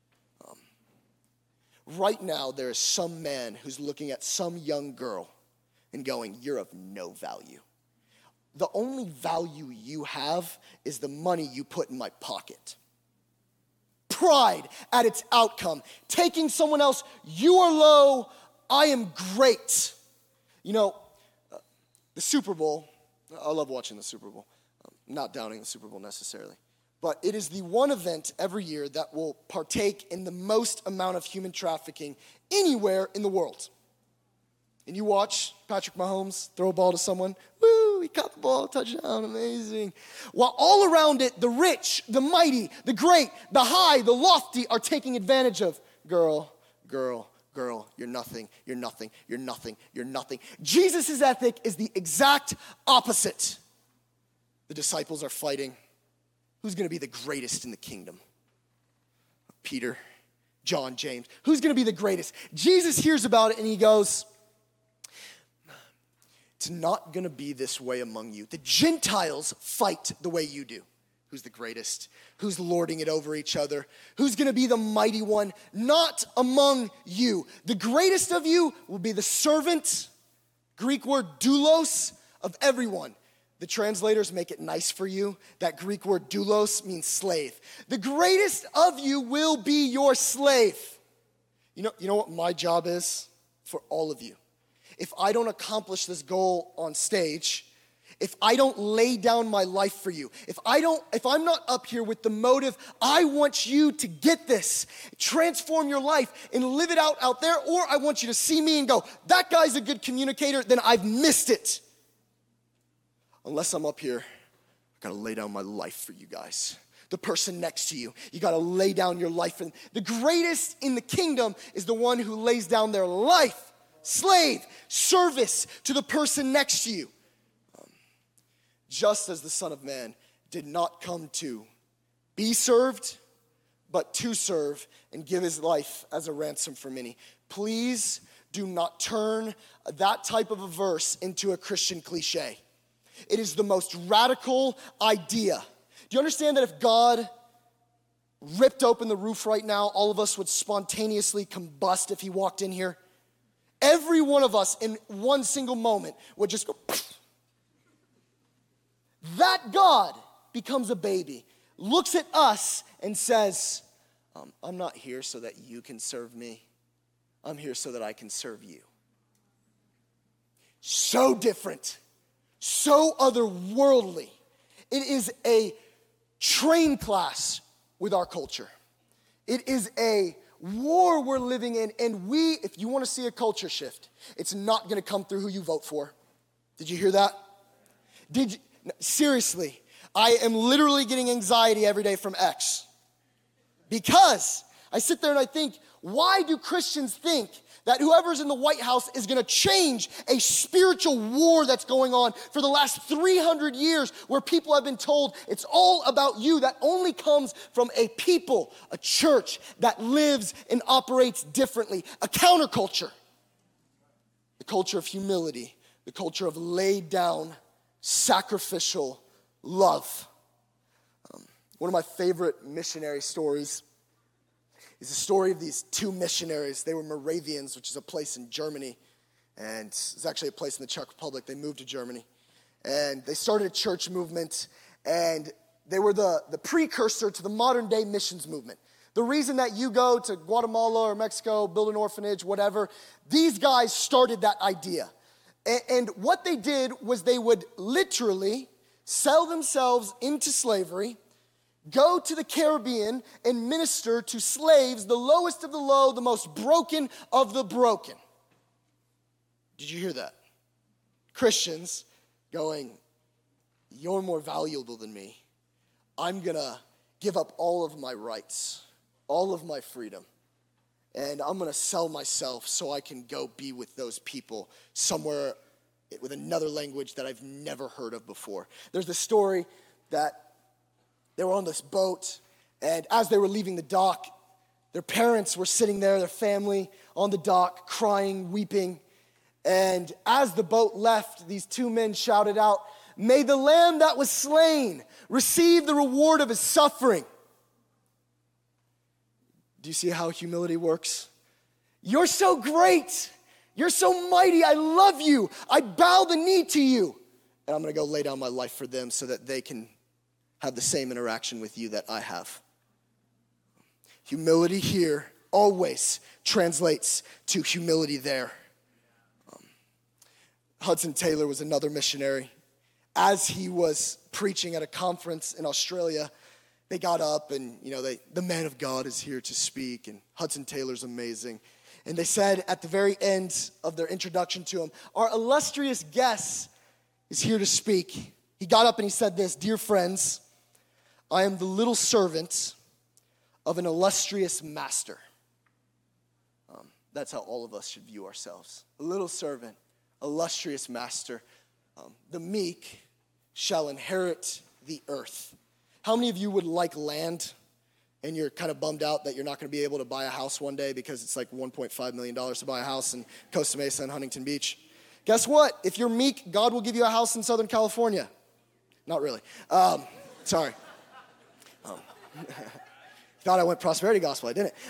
Right now, there is some man who's looking at some young girl and going, you're of no value. The only value you have is the money you put in my pocket. Pride at its outcome. Taking someone else, you are low, I am great. You know, the Super Bowl, I love watching the Super Bowl. I'm not downing the Super Bowl necessarily. But it is the one event every year that will partake in the most amount of human trafficking anywhere in the world. And you watch Patrick Mahomes throw a ball to someone. Woo, he caught the ball, touchdown, amazing. While all around it, the rich, the mighty, the great, the high, the lofty are taking advantage of. Girl, you're nothing, you're nothing, you're nothing, you're nothing. Jesus' ethic is the exact opposite. The disciples are fighting. Who's going to be the greatest in the kingdom? Peter, John, James. Who's going to be the greatest? Jesus hears about it and he goes, it's not going to be this way among you. The Gentiles fight the way you do. Who's the greatest? Who's lording it over each other? Who's going to be the mighty one? Not among you. The greatest of you will be the servant, Greek word doulos, of everyone. The translators make it nice for you. That Greek word doulos means slave. The greatest of you will be your slave. You know what my job is for all of you? If I don't accomplish this goal on stage, if I don't lay down my life for you, if I'm not up here with the motive, I want you to get this, transform your life and live it out there, or I want you to see me and go, that guy's a good communicator, then I've missed it. Unless I'm up here, I gotta lay down my life for you guys. The person next to you, you gotta lay down your life. And the greatest in the kingdom is the one who lays down their life. Slave, service to the person next to you. Just as the Son of Man did not come to be served, but to serve and give his life as a ransom for many. Please do not turn that type of a verse into a Christian cliche. It is the most radical idea. Do you understand that if God ripped open the roof right now, all of us would spontaneously combust if he walked in here? Every one of us in one single moment would just go. That God becomes a baby, looks at us and says, I'm not here so that you can serve me. I'm here so that I can serve you. So different, so otherworldly. It is a train class with our culture. It is a war we're living in, and if you want to see a culture shift, it's not going to come through who you vote for. Did you hear that? Seriously, I am literally getting anxiety every day from X because I sit there and I think, why do Christians think that whoever's in the White House is gonna change a spiritual war that's going on for the last 300 years, where people have been told it's all about you, that only comes from a people, a church that lives and operates differently, a counterculture, the culture of humility, the culture of laid down, sacrificial love. One of my favorite missionary stories is the story of these two missionaries. They were Moravians, which is a place in Germany, and it's actually a place in the Czech Republic. They moved to Germany, and they started a church movement, and they were the precursor to the modern day missions movement. The reason that you go to Guatemala or Mexico, build an orphanage, whatever, these guys started that idea. And what they did was they would literally sell themselves into slavery, go to the Caribbean and minister to slaves, the lowest of the low, the most broken of the broken. Did you hear that? Christians going, you're more valuable than me. I'm gonna give up all of my rights, all of my freedom, and I'm gonna sell myself so I can go be with those people somewhere with another language that I've never heard of before. There's this story that they were on this boat, and as they were leaving the dock, their parents were sitting there, their family on the dock, crying, weeping. And as the boat left, these two men shouted out, "May the lamb that was slain receive the reward of his suffering." Do you see how humility works? You're so great. You're so mighty. I love you. I bow the knee to you. And I'm going to go lay down my life for them so that they can have the same interaction with you that I have. Humility here always translates to humility there. Hudson Taylor was another missionary. As he was preaching at a conference in Australia, they got up and, the man of God is here to speak, and Hudson Taylor's amazing. And they said at the very end of their introduction to him, our illustrious guest is here to speak. He got up and he said this, "Dear friends, I am the little servant of an illustrious master." That's how all of us should view ourselves. A little servant, illustrious master. The meek shall inherit the earth. How many of you would like land and you're kind of bummed out that you're not going to be able to buy a house one day because it's like $1.5 million to buy a house in Costa Mesa and Huntington Beach? Guess what? If you're meek, God will give you a house in Southern California. Not really. Sorry. Thought I went prosperity gospel, I didn't.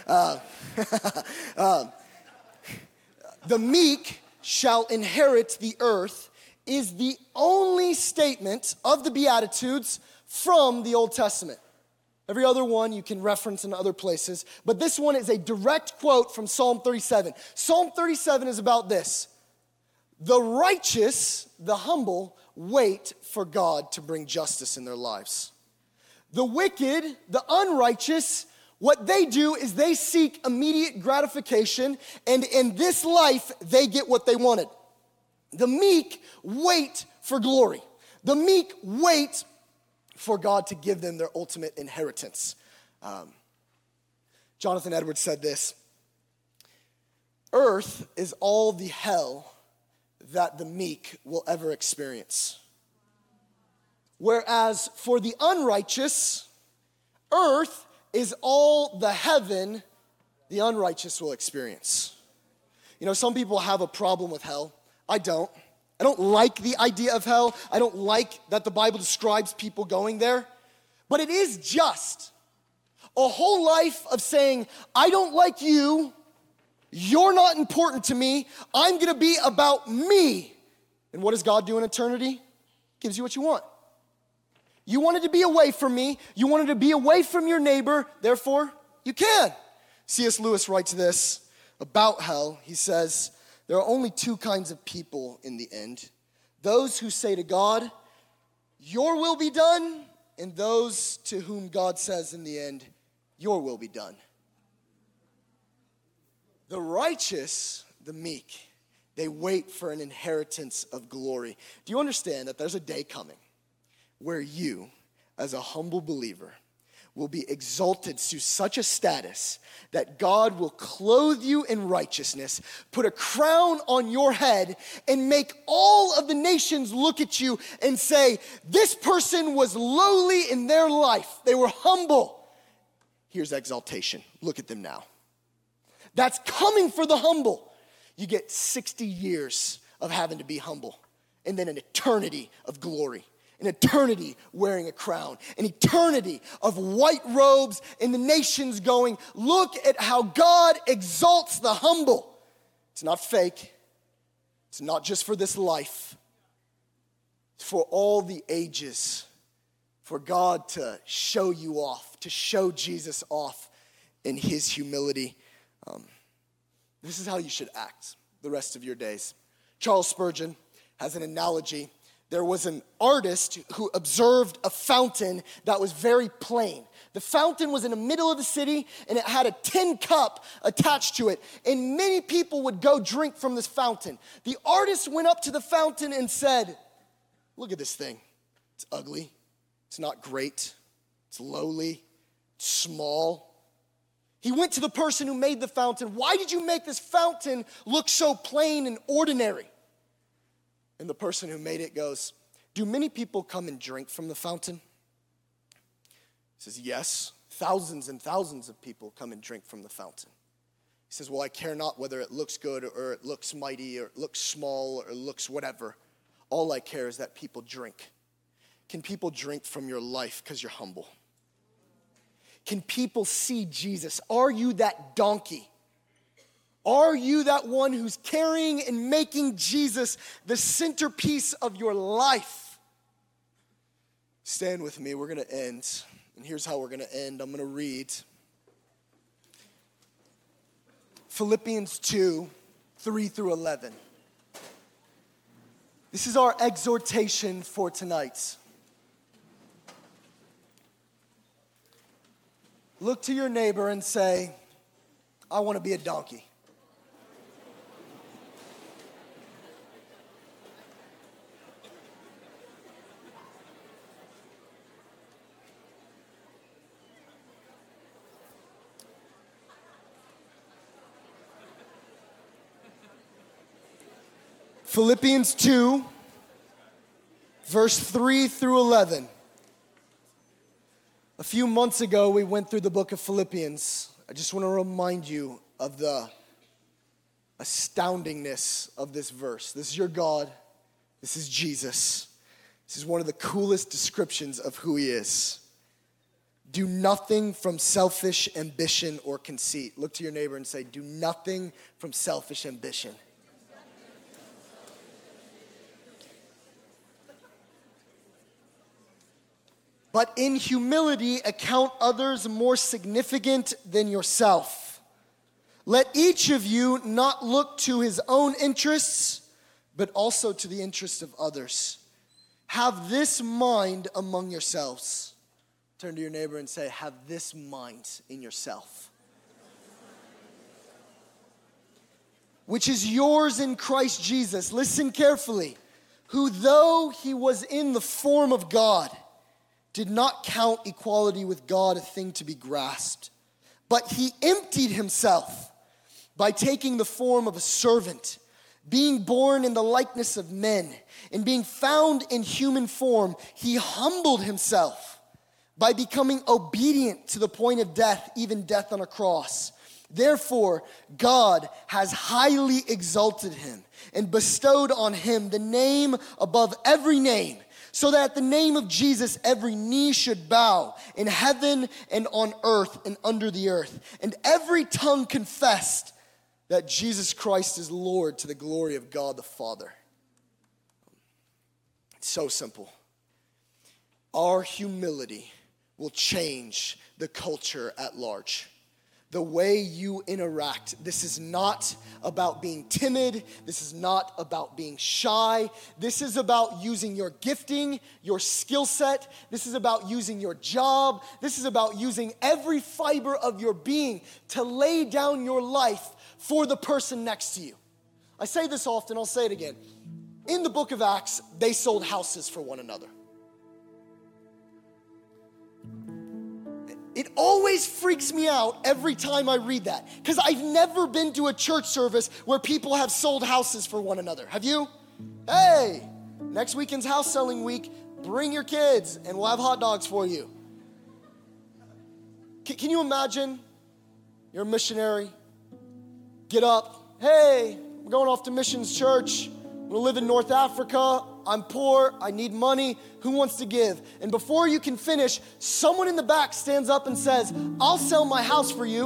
The meek shall inherit the earth is the only statement of the Beatitudes from the Old Testament. Every other one you can reference in other places, but this one is a direct quote from Psalm 37. Psalm 37 is about this: the righteous, the humble, wait for God to bring justice in their lives. The wicked, the unrighteous, what they do is they seek immediate gratification, and in this life, they get what they wanted. The meek wait for glory. The meek wait for God to give them their ultimate inheritance. Jonathan Edwards said this: earth is all the hell that the meek will ever experience. Whereas for the unrighteous, earth is all the heaven the unrighteous will experience. Some people have a problem with hell. I don't. I don't like the idea of hell. I don't like that the Bible describes people going there. But it is just a whole life of saying, I don't like you, you're not important to me, I'm gonna be about me. And what does God do in eternity? Gives you what you want. You wanted to be away from me, you wanted to be away from your neighbor, therefore you can. C.S. Lewis writes this about hell. He says, there are only two kinds of people in the end: those who say to God, your will be done, and those to whom God says in the end, your will be done. The righteous, the meek, they wait for an inheritance of glory. Do you understand that there's a day coming where you, as a humble believer, will be exalted to such a status that God will clothe you in righteousness, put a crown on your head, and make all of the nations look at you and say, this person was lowly in their life. They were humble. Here's exaltation. Look at them now. That's coming for the humble. You get 60 years of having to be humble, and then an eternity of glory. An eternity wearing a crown, an eternity of white robes, and the nations going, look at how God exalts the humble. It's not fake. It's not just for this life. It's for all the ages. For God to show you off, to show Jesus off in his humility. This is how you should act the rest of your days. Charles Spurgeon has an analogy. There was an artist who observed a fountain that was very plain. The fountain was in the middle of the city, and it had a tin cup attached to it, and many people would go drink from this fountain. The artist went up to the fountain and said, look at this thing. It's ugly. It's not great. It's lowly. It's small. He went to the person who made the fountain. Why did you make this fountain look so plain and ordinary? And the person who made it goes, do many people come and drink from the fountain? He says, yes, thousands and thousands of people come and drink from the fountain. He says, well, I care not whether it looks good or it looks mighty or it looks small or it looks whatever. All I care is that people drink. Can people drink from your life because you're humble? Can people see Jesus? Are you that donkey? Are you that one who's carrying and making Jesus the centerpiece of your life? Stand with me. We're going to end. And here's how we're going to end. I'm going to read Philippians 2, 3 through 11. This is our exhortation for tonight. Look to your neighbor and say, I want to be a donkey. Philippians 2, verse 3 through 11. A few months ago, we went through the book of Philippians. I just want to remind you of the astoundingness of this verse. This is your God. This is Jesus. This is one of the coolest descriptions of who he is. Do nothing from selfish ambition or conceit. Look to your neighbor and say, do nothing from selfish ambition. But in humility, account others more significant than yourself. Let each of you not look to his own interests, but also to the interests of others. Have this mind among yourselves. Turn to your neighbor and say, have this mind in yourself, which is yours in Christ Jesus. Listen carefully. Who, though he was in the form of God, did not count equality with God a thing to be grasped, but he emptied himself by taking the form of a servant, being born in the likeness of men, and being found in human form, he humbled himself by becoming obedient to the point of death, even death on a cross. Therefore, God has highly exalted him and bestowed on him the name above every name, so that at the name of Jesus, every knee should bow in heaven and on earth and under the earth, and every tongue confess that Jesus Christ is Lord, to the glory of God the Father. It's so simple. Our humility will change the culture at large. The way you interact. This is not about being timid. This is not about being shy. This is about using your gifting, your skill set. This is about using your job. This is about using every fiber of your being to lay down your life for the person next to you. I say this often, I'll say it again. In the book of Acts, they sold houses for one another. It always freaks me out every time I read that, because I've never been to a church service where people have sold houses for one another. Have you? Hey, next weekend's house selling week. Bring your kids and we'll have hot dogs for you. Can you imagine? You're a missionary. Get up. Hey, I'm going off to missions church. I'm gonna live in North Africa. I'm poor. I need money. Who wants to give? And before you can finish, someone in the back stands up and says, I'll sell my house for you.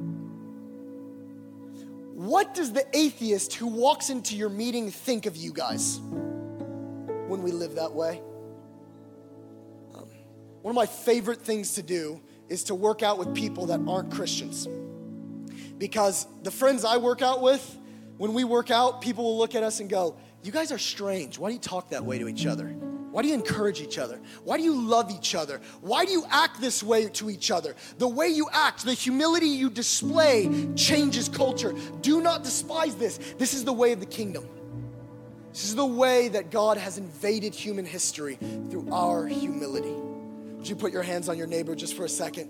What does the atheist who walks into your meeting think of you guys when we live that way? One of my favorite things to do is to work out with people that aren't Christians. Because the friends I work out with, when we work out, people will look at us and go, you guys are strange. Why do you talk that way to each other? Why do you encourage each other? Why do you love each other? Why do you act this way to each other? The way you act, the humility you display changes culture. Do not despise this. This is the way of the kingdom. This is the way that God has invaded human history through our humility. Would you put your hands on your neighbor just for a second?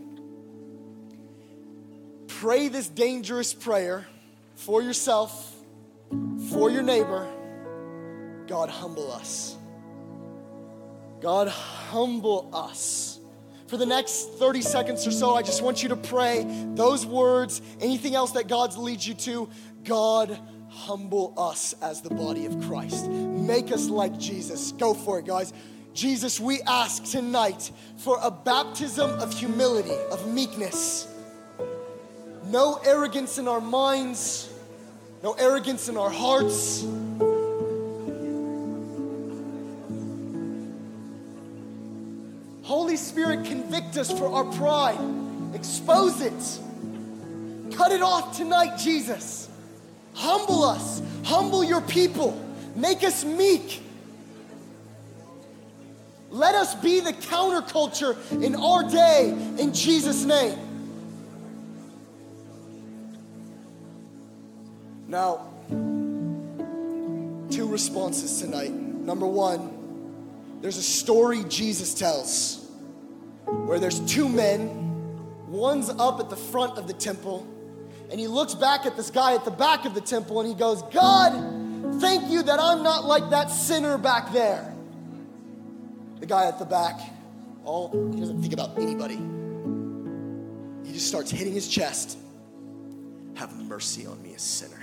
Pray this dangerous prayer for yourself, for your neighbor. God, humble us. God, humble us. For the next 30 seconds or so, I just want you to pray those words, anything else that God leads you to. God, humble us as the body of Christ. Make us like Jesus. Go for it, guys. Jesus, we ask tonight for a baptism of humility, of meekness. No arrogance in our minds, no arrogance in our hearts. Holy Spirit, convict us for our pride. Expose it. Cut it off tonight, Jesus. Humble us. Humble your people. Make us meek. Let us be the counterculture in our day, in Jesus' name. Now, 2 responses tonight. Number 1, there's a story Jesus tells where there's 2 men. One's up at the front of the temple, and he looks back at this guy at the back of the temple, and he goes, God, thank you that I'm not like that sinner back there. The guy at the back, he doesn't think about anybody. He just starts hitting his chest. Have mercy on me, a sinner.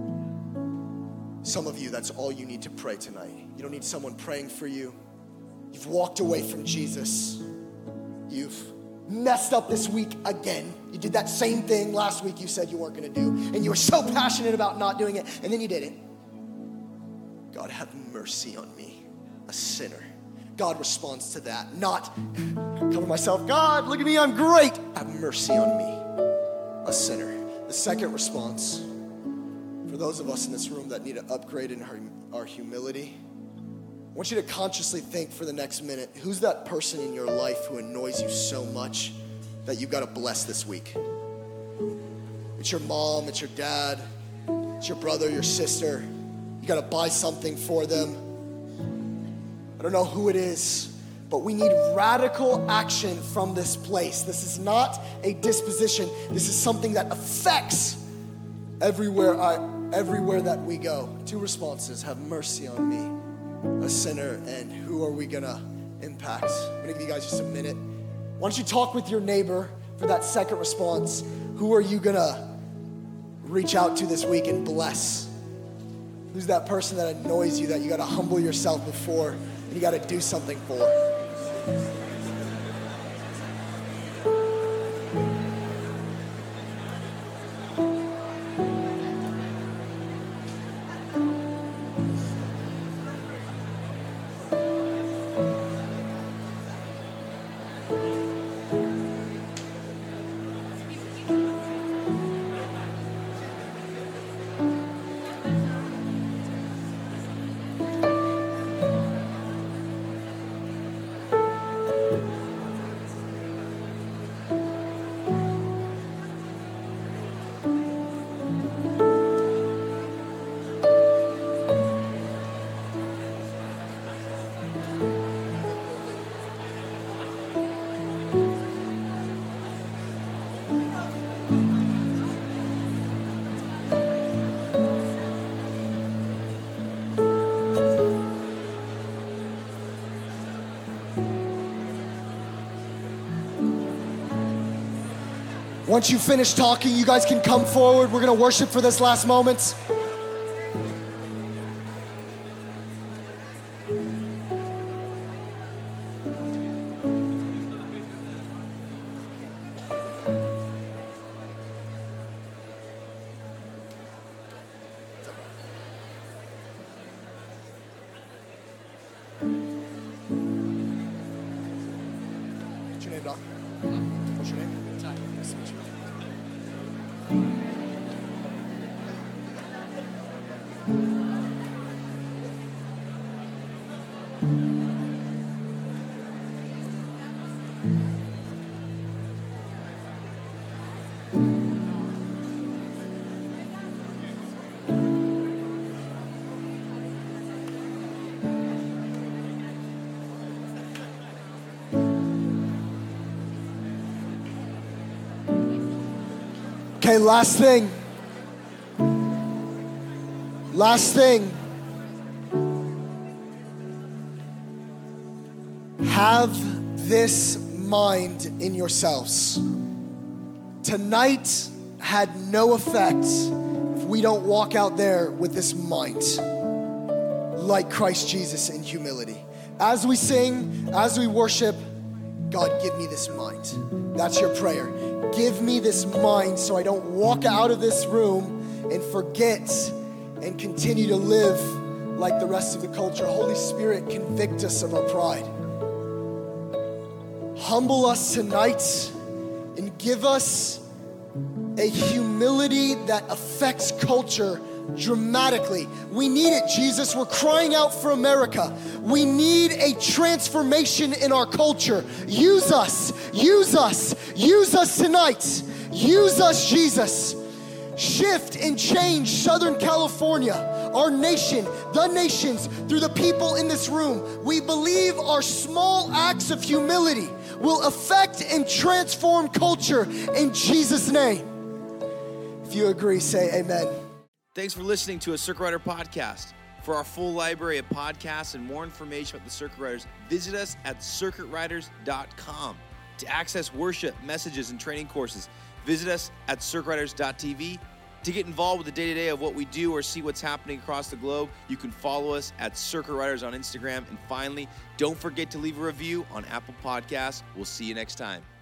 Some of you, that's all you need to pray tonight. You don't need someone praying for you. You've walked away from Jesus. You've messed up this week again. You did that same thing last week you said you weren't gonna do, and you were so passionate about not doing it, and then you did it. God, have mercy on me, a sinner. God responds to that, not cover myself. God, look at me, I'm great. Have mercy on me, a sinner. The second response, for those of us in this room that need to upgrade in our humility, I want you to consciously think for the next minute, who's that person in your life who annoys you so much that you've got to bless this week? It's your mom, it's your dad, it's your brother, your sister. You got to buy something for them. I don't know who it is, but we need radical action from this place. This is not a disposition. This is something that affects everywhere that we go. 2 responses, have mercy on me, a sinner, and who are we gonna impact? I'm gonna give you guys just a minute. Why don't you talk with your neighbor for that second response? Who are you gonna reach out to this week and bless? Who's that person that annoys you that you gotta humble yourself before and you gotta do something for? Once you finish talking, you guys can come forward. We're gonna worship for this last moment. What's your name, Doc? What's your name? Ty. Nice to meet you. Okay, last thing. Last thing. Have this mind in yourselves. Tonight had no effect if we don't walk out there with this mind, like Christ Jesus in humility. As we sing, as we worship, God, give me this mind. That's your prayer. Give me this mind so I don't walk out of this room and forget and continue to live like the rest of the culture. Holy Spirit, convict us of our pride. Humble us tonight and give us a humility that affects culture dramatically. We need it, Jesus. We're crying out for America. We need a transformation in our culture. Use us, use us, use us tonight. Use us, Jesus. Shift and change Southern California, our nation, the nations, through the people in this room. We believe our small acts of humility will affect and transform culture in Jesus' name. If you agree, say amen. Thanks for listening to a Circuit Rider podcast. For our full library of podcasts and more information about the Circuit Riders, visit us at circuitriders.com. To access worship, messages, and training courses, visit us at circuitriders.tv. To get involved with the day-to-day of what we do or see what's happening across the globe, you can follow us at Circuit Riders on Instagram. And finally, don't forget to leave a review on Apple Podcasts. We'll see you next time.